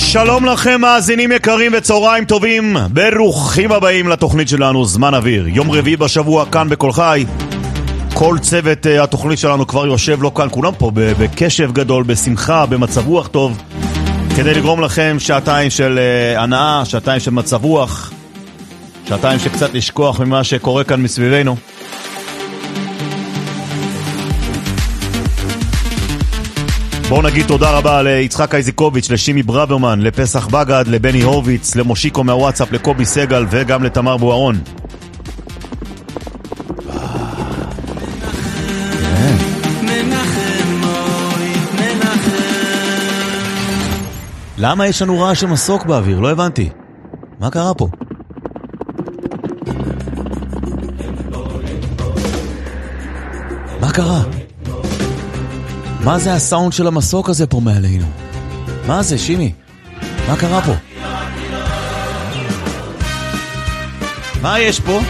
שלום לכם מאזינים יקרים וצהריים טובים, ברוכים הבאים לתוכנית שלנו זמן אוויר. יום רביעי בשבוע כאן בכל חי. כל צוות התוכנית שלנו כבר יושב לו כאן, כולם פה בקשב גדול, בשמחה, במצב רוח טוב, כדי לגרום לכם שעתיים של הנאה, שעתיים של מצב רוח, שעתיים שקצת לשכוח ממה שקורה כאן מסביבנו. בואו נגיד תודה רבה ליצחק אייזיקוביץ', לשימי ברוורמן, לפסח בגד, לבני הורוביץ, למושיקו מהוואטסאפ, לקובי סגל וגם לתמר בוארון. למה יש לנו רעש של מסוק באוויר? לא הבנתי. מה קרה פה? מה קרה? מה זה הסאונד של המסוק הזה פה מעלינו? מה זה, שימי? מה קרה פה? מה יש פה?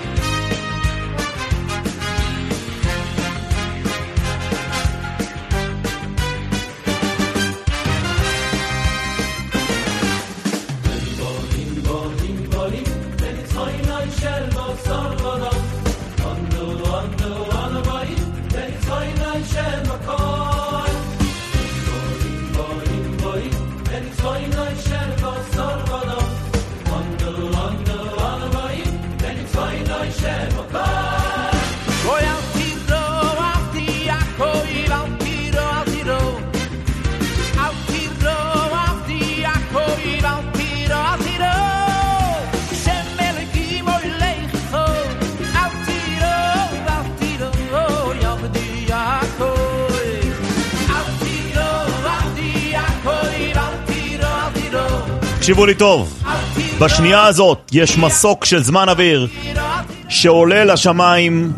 תקשיבו לי טוב, בשנייה הזאת יש מסוק של זמן אוויר שעולה לשמיים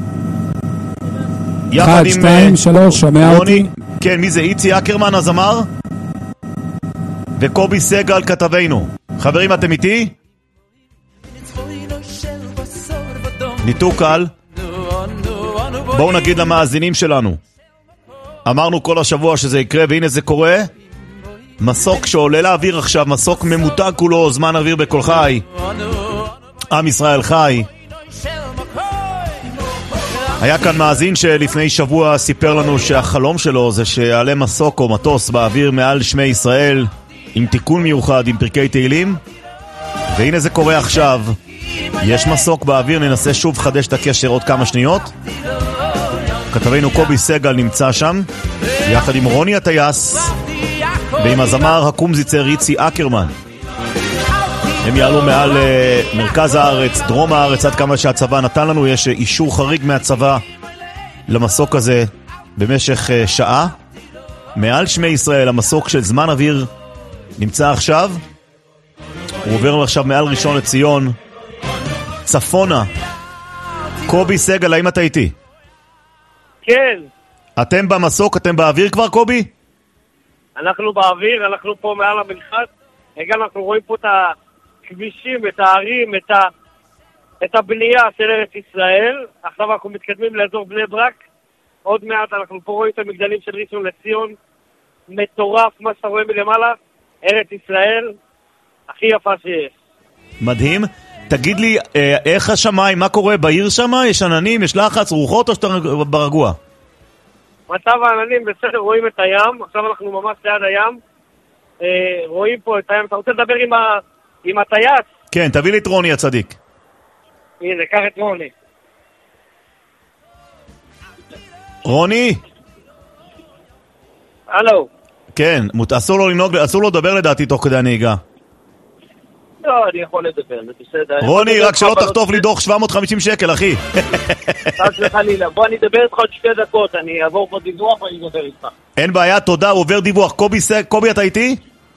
יחד עם 1, 2, 3, שומע אותי? כן, מי זה? איצי אקרמן הזמר וקובי סגל כתבנו. חברים, אתם איתי? ניתוק קל. בואו נגיד למאזינים שלנו, אמרנו כל השבוע שזה יקרה והנה זה קורה. מסוק שעולה לאוויר עכשיו, מסוק ממותג כולו, זמן אוויר בכל חי, עם ישראל חי. היה כאן מאזין שלפני שבוע סיפר לנו שהחלום שלו זה שיעלה מסוק או מטוס באוויר מעל שמי ישראל עם תיקון מיוחד, עם פרקי תהילים, והנה זה קורה עכשיו. יש מסוק באוויר, ננסה שוב חדש את הקשר עוד כמה שניות. כתבנו קובי סגל נמצא שם יחד עם רוני הטייס ועם הזמר הקומזיצר איצי אקרמן. הם יעלו מעל מרכז הארץ, דרום הארץ, עד כמה שהצבא נתן לנו. יש אישור חריג מהצבא למסוק הזה במשך שעה. מעל שמי ישראל, המסוק של זמן אוויר נמצא עכשיו. הוא עובר עכשיו מעל ראשון לציון צפונה. קובי סגל, האם אתה איתי? כן. אתם במסוק, אתם באוויר כבר, קובי? אנחנו באוויר, אנחנו פה מעל המנחת. הגענו, אנחנו רואים פה את הכבישים, את הערים, את הבנייה של ארץ ישראל. עכשיו אנחנו מתקדמים לאזור בני ברק. עוד מעט אנחנו פה רואים את המגדלים של ראשון לציון. מטורף מה שאתה רואה מלמעלה. ארץ ישראל הכי יפה שיש. מדהים. תגיד לי, איך השמיים, מה קורה בעיר שם? יש עננים, יש לחץ, רוחות או שאתה ברגוע? מצב העננים בסדר, רואים את הים. עכשיו אנחנו ממש ליד הים. רואים פה את הים. אתה רוצה לדבר עם הטייס? כן, תביא לי את רוני הצדיק. הנה, קח את רוני. רוני? הלו. כן, אסור לו לנהוג, אסור לו לדבר לדעתי תוך כדי הנהיגה. לא, אני יכול לדבר, זה בסדר. רוני, רק שלא תחטוף לי דוח 750 שקל, אחי. חס וחלילה, בוא אני אדבר איתך עוד 2 דקות, אני אעבור פה דיווח ואני אדבר איתך. אין בעיה, תודה, הוא עובר דיווח. קובי, אתה איתי?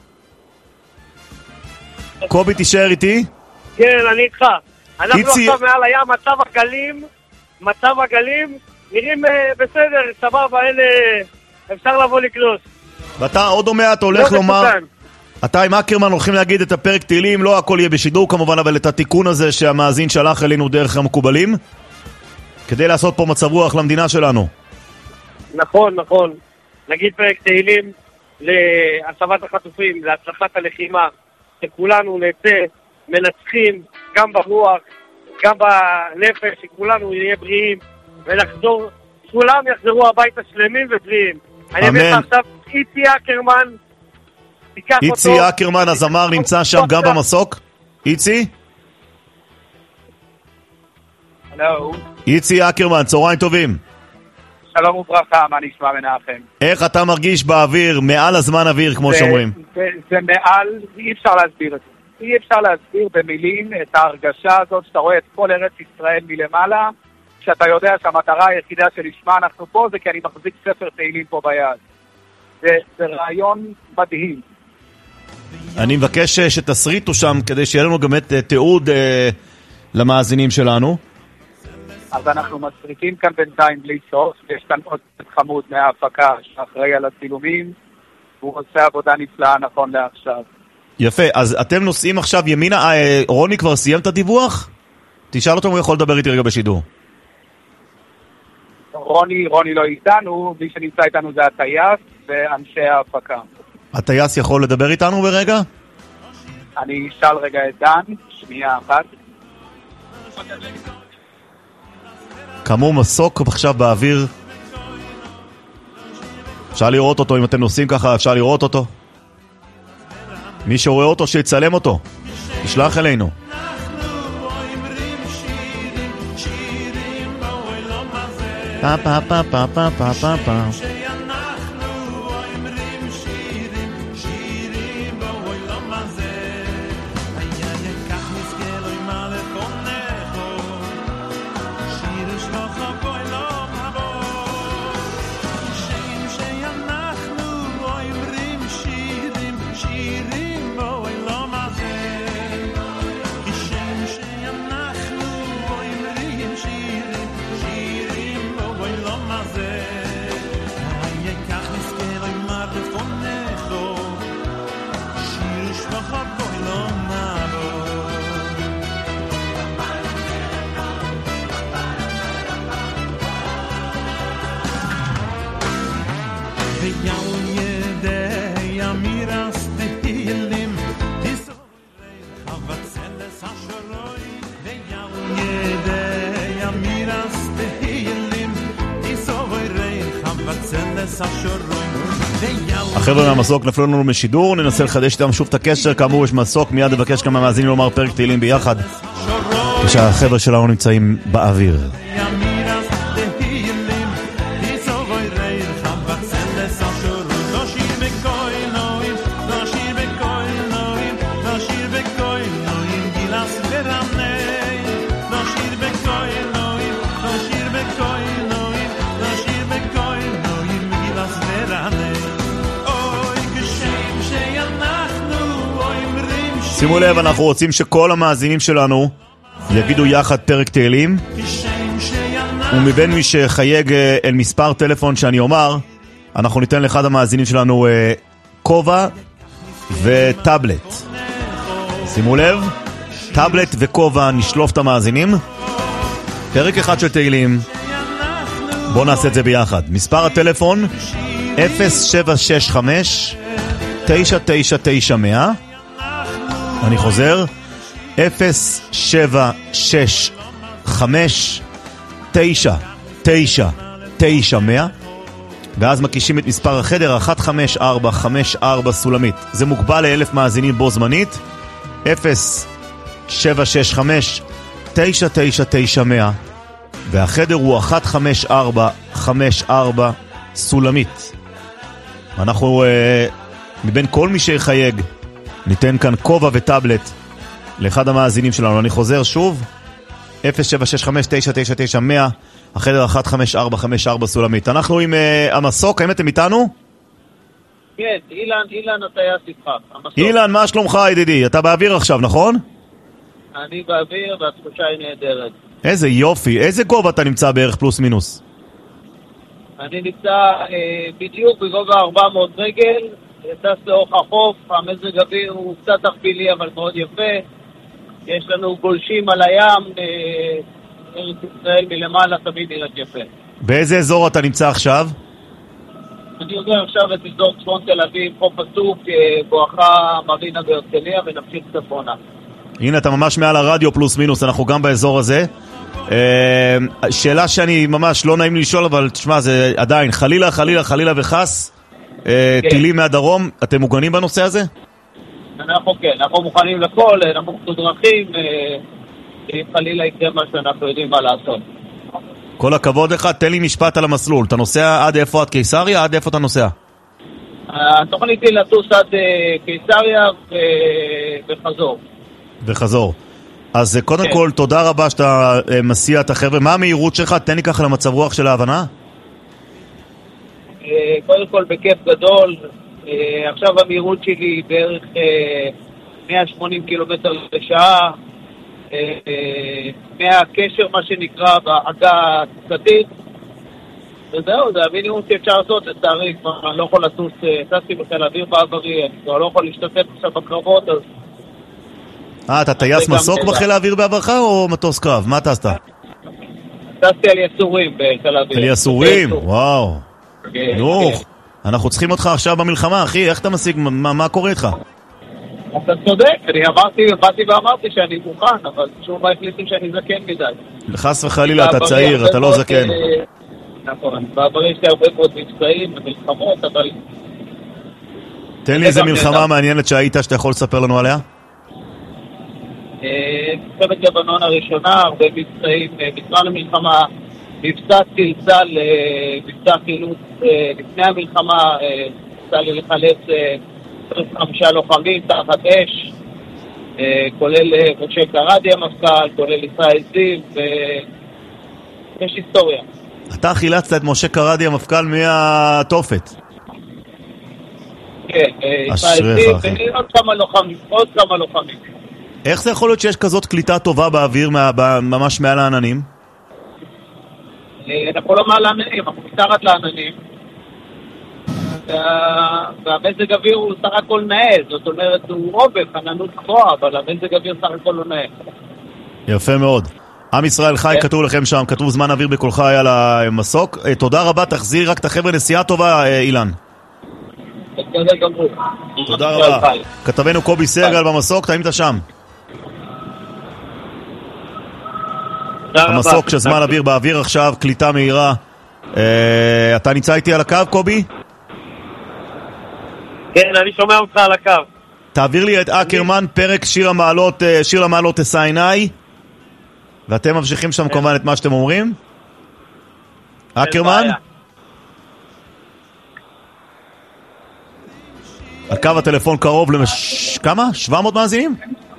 קובי, תישאר איתי? כן, אני איתך. אנחנו עכשיו מעל הים, מצב הגלים, נראים בסדר, סבבה, אפשר לבוא לקלוס. ואתה עוד מעט הולך לומר... אתה עם אקרמן הולכים להגיד את הפרק תהילים, לא הכל יהיה בשידור כמובן, אבל את התיקון הזה שהמאזין שלח אלינו דרך המקובלים, כדי לעשות פה מצב רוח למדינה שלנו. נכון, נכון. נגיד פרק תהילים, להצבת החטופים, להצלחת הלחימה, שכולנו נצא מנצחים, גם ברוח, גם בנפש, שכולנו נהיה בריאים, ונחזור, כולם יחזרו הביתה שלמים ובריאים. אני אביא לך עכשיו איצי אקרמן, איצי אקרמן, הזמר, נמצא שם גם במסוק? איצי? הלו. איצי אקרמן, צהריים טובים. שלום וברכה, מה נשמע מנחם? איך אתה מרגיש באוויר, מעל הזמן אוויר, כמו שאומרים? זה מעל, אי אפשר להסביר את זה. אי אפשר להסביר במילים את ההרגשה הזאת שאתה רואה את כל ארץ ישראל מלמעלה, שאתה יודע שהמטרה היחידה שלשמה אנחנו פה זה כי אני מחזיק ספר תהילים פה ביד. זה רעיון מדהים. אני מבקש שתסריטו שם כדי שיהיה לנו גם את תיעוד למאזינים שלנו. אז אנחנו מסריטים כאן בינתיים בלי סוף, יש כאן עוד חמוד מההפקה שאחראי על הצילומים, והוא עושה עבודה נפלאה נכון לעכשיו. יפה, אז אתם נוסעים עכשיו ימינה, רוני כבר סיים את הדיווח? תשאל אותו אם הוא יכול לדבר איתי רגע בשידור. רוני לא איתנו, מי שנמצא איתנו זה הטייס ואנשי ההפקה. הטייס יכול לדבר איתנו ברגע? אני אשאל רגע את דן, שנייה אחת. כאמור מסוק עכשיו באוויר. אפשר לראות אותו, אם אתם נוסעים ככה אפשר לראות אותו. מי שרואה אותו שיצלם אותו, ישלח אלינו. פה פה פה פה פה פה פה פה. החבר'ה מהמסוק נפלו לנו משידור, ננסה לחדש איתם שוב את הקשר. כאמור יש מסוק, מיד לבקש כמה מאזינים לומר פרק תהילים ביחד כשהחבר'ה שלנו נמצאים באוויר. שימו לב, אנחנו רוצים שכל המאזינים שלנו יגידו יחד פרק תהילים, ומבין מי שחייג אל מספר טלפון שאני אומר, אנחנו ניתן לאחד המאזינים שלנו כובע וטאבלט. שימו לב, טאבלט וכובע, נשלוף את המאזינים. פרק אחד של תהילים, בואו נעשה את זה ביחד. מספר הטלפון 0765 999 אני חוזר 0765 999 100, ואז מקישים את מספר החדר 15454 סולמית. זה מוגבל ל1,000 מאזינים בו זמנית. 0765 999 100, והחדר הוא 15454 סולמית. אנחנו מבין כל מי שיחייג ניתן כאן כובע וטאבלט לאחד המאזינים שלנו. אני חוזר שוב 0765 999 100, החדר 15454 סולמית. אנחנו עם המסוק, האם אתם איתנו? כן, אילן הטייס איתך. אילן, מה שלומך ידידי? אתה באוויר עכשיו, נכון? אני באוויר והתחושה היא נהדרת. איזה יופי, איזה גובה אתה נמצא בערך פלוס מינוס? אני נמצא בדיוק בגובה 400 רגל, טס לאורך החוף, המזג אוויר הוא קצת תחבילי אבל מאוד יפה. יש לנו גולשים על הים, ארץ ישראל מלמעלה תמיד נראית יפה. באיזה אזור אתה נמצא עכשיו? אני יודע עכשיו את אזור צפון תל אביב, חוף הסוף, בואכה מרינה בהרצליה, ונמשיך צפונה. הנה, אתה ממש מעל הרדיו פלוס מינוס, אנחנו גם באזור הזה. שאלה שאני ממש לא נעים לי לשאול, אבל תשמע, זה עדיין, חלילה וחס, טילים מהדרום, אתם מוגנים בנושא הזה? אנחנו מוכנים לכל, אנחנו דרכים, חלילה יקרה מה שאנחנו יודעים מה לעשות. כל הכבוד לך, תן לי משפט על המסלול. אתה נוסע עד איפה? עד קיסריה? עד איפה אתה נוסע? התוכנית היא לטוס עד קיסריה וחזור. אז קודם כל, תודה רבה שאתה מסיע את החבר'ה. מה המהירות שלך? תן לי ככה למצב רוח של ההבנה. קודם כל, בכיף גדול. עכשיו המהירות שלי היא בערך 180 קילומטר לשעה. מהקשר, מה שנקרא, בעגה התקתית. וזהו, זה המינימום שאפשר לעשות. לצערי, אני לא יכול לטוס, טסתי בחיל האוויר בעברי, אני לא יכול להשתתף עכשיו בקרבות, אז... אתה טייס מסוק בחיל האוויר בעברך או מטוס קרב? מה טסת? טסתי על יסורים בחיל האוויר. על יסורים? וואו. נו, אנחנו צריכים אותך עכשיו במלחמה, אחי, איך אתה משיג? מה קורה איתך? אתה צודק, אני באתי ואמרתי שאני מוכן, אבל שום מה החליטים שאני זקן מדי. חס וחלילה, אתה צעיר, אתה לא זקן. נכון, בעבר יש לי הרבה מאוד מבצעים ומלחמות, אבל... תן לי איזה מלחמה מעניינת שהיית שאתה יכול לספר לנו עליה? מלחמת לבנון הראשונה, הרבה מבצעים, בזמן המלחמה, מבצע צלצל, מבצע חילוץ לפני המלחמה, צלצל לחלץ 25 לוחמים תחת אש, כולל משה קרדי המפכ"ל, כולל ישראל זיו, ויש היסטוריה. אתה חילצת את משה קרדי המפכ"ל מהתופת. כן, ישראל זיו, ועוד כמה לוחמים. איך זה יכול להיות שיש כזאת קליטה טובה באוויר ממש מעל העננים? אנחנו לא מעל העננים, אנחנו מתחת לעננים. והמזג אוויר הוא סך הכל נאה, זאת אומרת הוא רובך, עננות גבוהה, אבל המזג אוויר סך הכל לא נאה. יפה מאוד. עם ישראל חי, כתוב לכם שם, כתוב זמן אוויר בקולך על המסוק. תודה רבה, תחזיר רק את החבר'ה, נסיעה טובה, אילן. תודה רבה. כתבנו קובי סרגל במסוק, תאים אתה שם. המסוק של זמן אוויר באוויר עכשיו, קליטה מהירה. אתה נמצא איתי על הקו, קובי? כן, אני שומע אותך על הקו. תעביר לי את אקרמן, פרק שיר המעלות אשא עיניי, ואתם ממשיכים שם כמובן את מה שאתם אומרים. אקרמן? על קו הטלפון קרוב כמה? 700 מאזינים?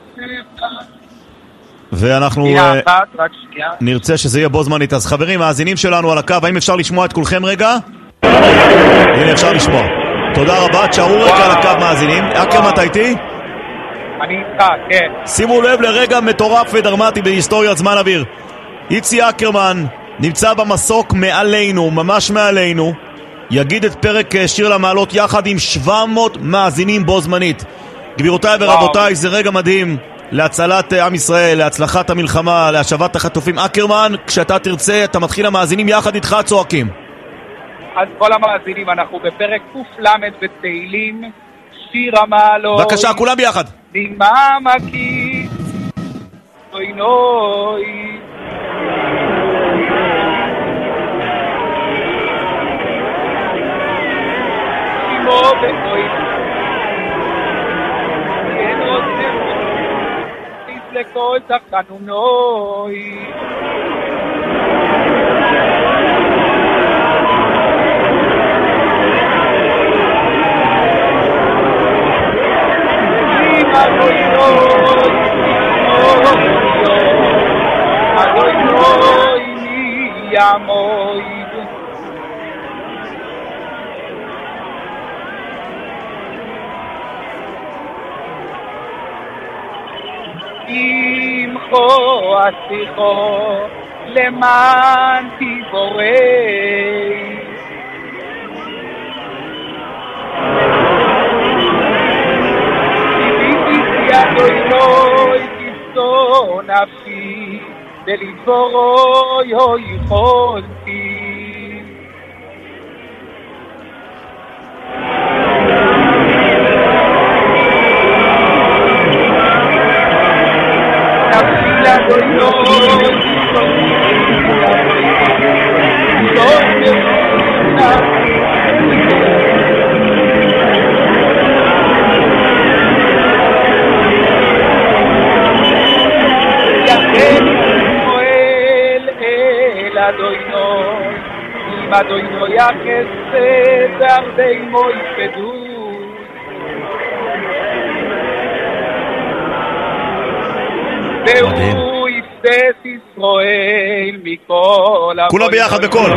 ואנחנו נרצה שזה יהיה בו זמנית. אז חברים, מאזינים שלנו על הקו, האם אפשר לשמוע את כולכם רגע? הנה, אפשר לשמוע. תודה רבה, תשארו רגע על הקו מאזינים. אקרמן, אתה איתי? אני איתך, כן. שימו לב לרגע מטורף ודרמטי בהיסטוריית זמן אוויר. איצי אקרמן נמצא במסוק מעלינו, ממש מעלינו, יגיד את פרק שיר למעלות יחד עם 700 מאזינים בו זמנית. גבירותיי ורבותיי, זה רגע מדהים להצלת עם ישראל, להצלחת המלחמה, להשבת החטופים. אקרמן, כשאתה תרצה, אתה מתחיל המאזינים יחד איתך צועקים. אז כל המאזינים, אנחנו בפרק ק"ל בתהילים, שיר המעלות. בבקשה, כולם ביחד. דממקי, נוי נוי. שימו ונוי. כן רוצה, תסלקו תחתנו נוי. אמחו השיחו למען תיבורי ידוי נוי תסתו נפשי ולדבורוי הוי יכולתי אדונו יחסד והרבה מו יפדו והוא יפדס ישראל מכל כולם ביחד בכל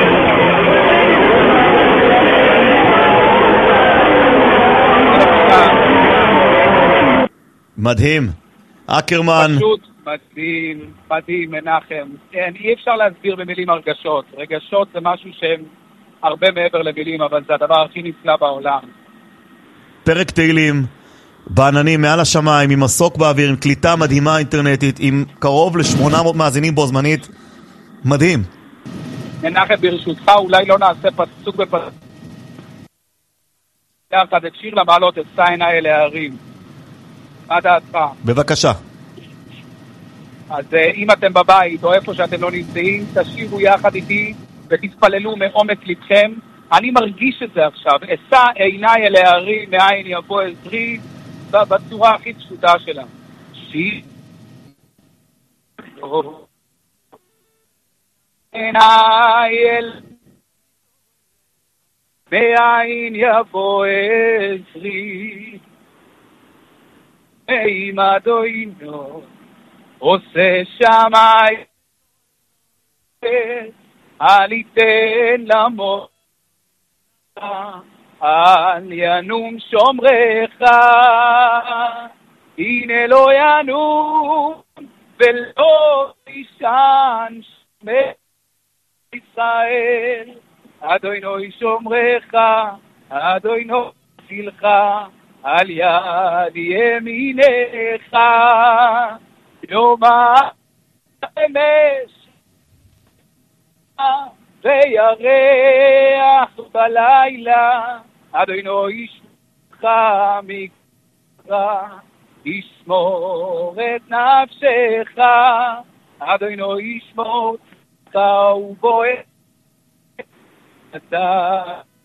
מדהים אקרמן פשוט מדהים, מדהים מנחם. כן, אי אפשר להסביר במילים הרגשות. רגשות זה משהו שהם הרבה מעבר למילים, אבל זה הדבר הכי נפלא בעולם. פרק תהילים בעננים מעל השמיים עם מסוק באוויר, עם קליטה מדהימה אינטרנטית, עם קרוב ל-800 מאזינים בו זמנית. מדהים. מנחם, ברשותך אולי לא נעשה פסוק בפסוק יחד את שיר למעלות את סיינה אל הערים. מה דעתך? בבקשה. אז אם אתם בבית או איפה שאתם לא נמצאים, תשירו יחד איתי ותתפללו מעומק לבכם. אני מרגיש את זה עכשיו. אשא עיניי אל הערים, מאין יבוא עזרי, בצורה הכי פשוטה שלה. שיר עיניי אל מאין יבוא עזרי, אם אדונו עושה שמיים אל ייתן למות אל ינום שומרך הנה לא ינום ולא תישן שמך ישראל אדונו שומרך אדונו צילך על יד ימינך יום האמש וירח בלילה אדונו ישמך מקרא ישמור את נפשך אדונו ישמור אותך ובועט אתה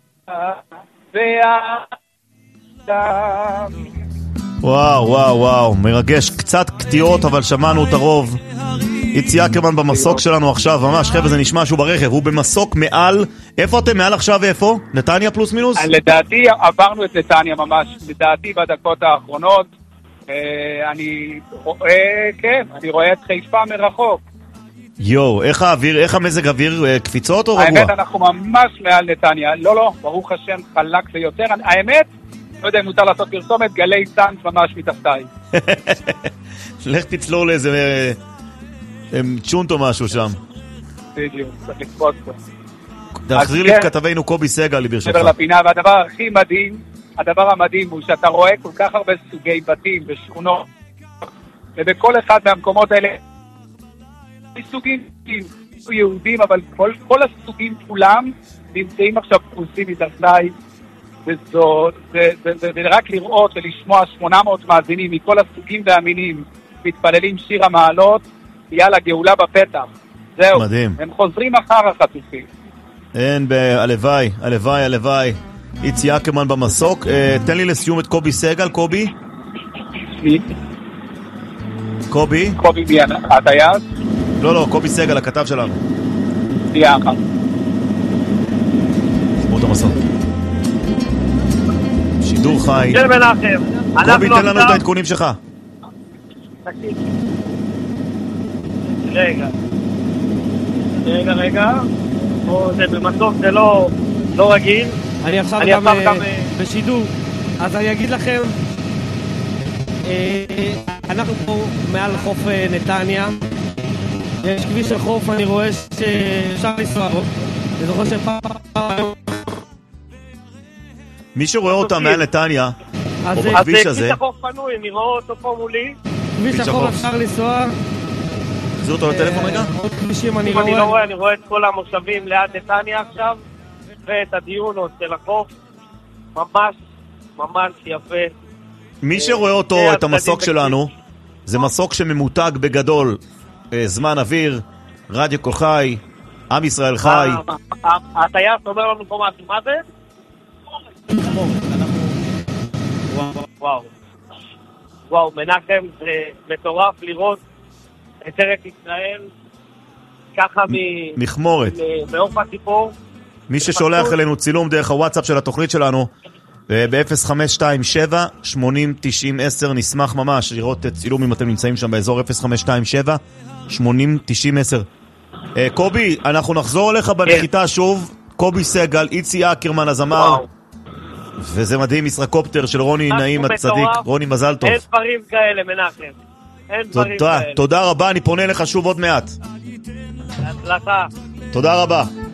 וואו וואו וואו, מרגש, קצת קטיעות אבל שמענו את הרוב. איצי אקרמן במסוק שלנו עכשיו, ממש חבר'ה זה נשמע שהוא ברכב, הוא במסוק מעל, איפה אתם מעל עכשיו ואיפה? נתניה פלוס מינוס? לדעתי עברנו את נתניה ממש, לדעתי בדקות האחרונות, אני רואה, כן, אני רואה את חיפה מרחוק. יו, איך האוויר, איך המזג אוויר, קפיצות או רגוע? האמת אנחנו ממש מעל נתניה, לא, ברוך השם חלק ויותר, האמת, לא יודע אם מותר לעשות פרסומת, גלי צאנץ ממש מתחתיי. לך תצלור לאיזה צ'ונטו משהו שם. בדיוק, צריך לקפוץ פה. תחזיר לי את כתבינו קובי סגל ברשותך. מעבר לפינה, והדבר הכי מדהים, הדבר המדהים הוא שאתה רואה כל כך הרבה סוגי בתים ושכונות, ובכל אחד מהמקומות האלה, סוגים יהודים, אבל כל הסוגים כולם נמצאים עכשיו פרוסים מתחתיי, ורק לראות ולשמוע 800 מאזינים מכל הסוגים והמינים מתפללים שיר המעלות, יאללה, גאולה בפתח. זהו, מדהים. הם חוזרים אחר החטופים. אין, הלוואי, הלוואי, הלוואי. איצי אקרמן במסוק. תן לי לסיום את קובי סגל, קובי. קובי? קובי מי, הטייס? לא, קובי סגל, הכתב שלנו. יחד. שמות המסוק. שידור חי. של מנחם. קובי, תן לנו את העדכונים שלך. תקשיב. רגע. זה במסוק, זה לא רגיל. אני עכשיו גם בשידור. אז אני אגיד לכם, אנחנו פה מעל חוף נתניה. יש כביש של חוף, אני רואה שאפשר לנסוע בו. אני זוכר שפעם... מי שרואה אותה מעל נתניה, או בכביש הזה... כביש החוף פנוי, אני רואה אותו פה מולי. כביש החוף אפשר לנסוע. תחזיר אותו לטלפון רגע? עוד כבישים אני לא רואה, אני רואה את כל המושבים ליד נתניה עכשיו, ואת הדיון של החוף. ממש יפה. מי שרואה אותו, את המסוק שלנו, זה מסוק שממותג בגדול, זמן אוויר, רדיו כל חי, עם ישראל חי. הטייס אומר לנו פה משהו, מה זה? וואו, מנחם, זה מטורף לראות את ארץ ישראל ככה מחמורת מעוף הציפור. מי ששולח אלינו צילום דרך הוואטסאפ של התוכנית שלנו, ב-0527-809010, נשמח ממש לראות צילום אם אתם נמצאים שם באזור 0527-809010. קובי, אנחנו נחזור אליך בנחיתה שוב. קובי סגל, איצי אקרמן הזמר, וזה מדהים, ישראקופטר של רוני נעים הצדיק. רוני, מזל טוב. אין דברים כאלה, מנחם. אין דברים כאלה. תודה רבה, אני פונה אליך שוב עוד מעט. הצלחה. תודה רבה.